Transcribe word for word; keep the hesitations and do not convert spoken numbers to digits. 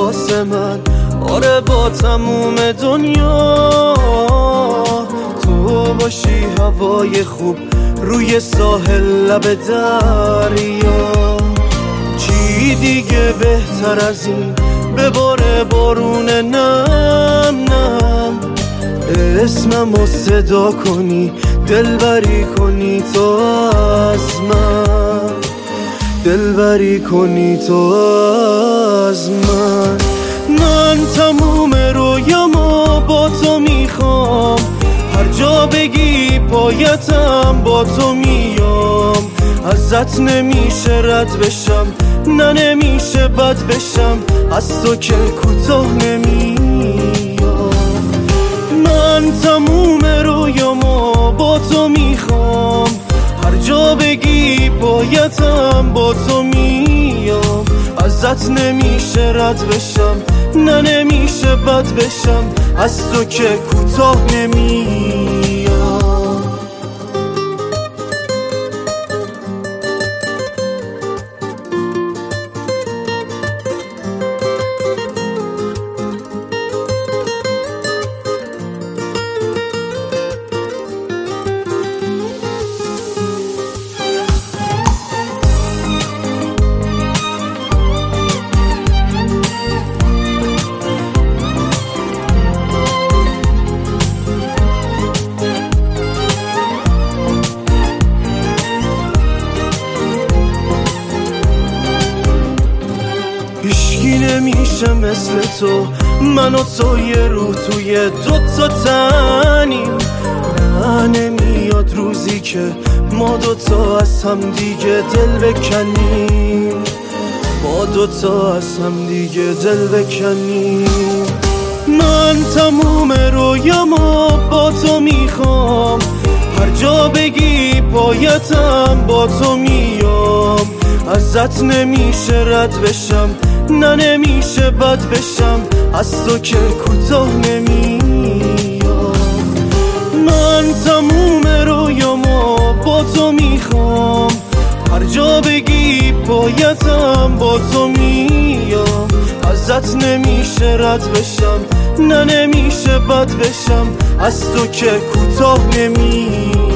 واسه من، آره با تموم دنیا. تو باشی هوای خوب روی ساحل لب دریا. چی دیگه بهتر از این بباره بارون نم نم، اسممو صدا کنی دلبری کنی تو از من، دلبری کنی تو از من. من تموم رویامو با تو میخوام، هر جا بگی پایتم با تو میام. ازت نمیشه رد بشم، نه نمیشه بد بشم، از تو که کوتاه نمیام. من تموم رویامو با تو میخوام، هر جا بگی پایتم با تو میام. ازت نمیشه رد بشم، نه نمیشه بد بشم، از تو که کوتاه نمیام. هیچکی نمیشه مثل تو، من و تو یه روح توی دوتا تنیم. نه نمیاد روزی که ما دوتا از هم دیگه دل بکنیم، ما دوتا از هم دیگه دل بکنیم. من تموم رویامو با تو میخوام، هر جا بگی پایتم با تو میام. ازت نمیشه رد بشم، نه نمیشه بد بشم، از تو که کوتاه نمیام. من تموم رویامو با تو میخوام، هر جا بگی پایتم با تو میام. ازت نمیشه رد بشم، نه نمیشه بد بشم، از تو که کوتاه نمیام.